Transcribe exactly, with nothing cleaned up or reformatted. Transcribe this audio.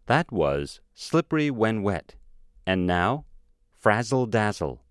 That was Slippery When Wet. And now, Frazzle Dazzle.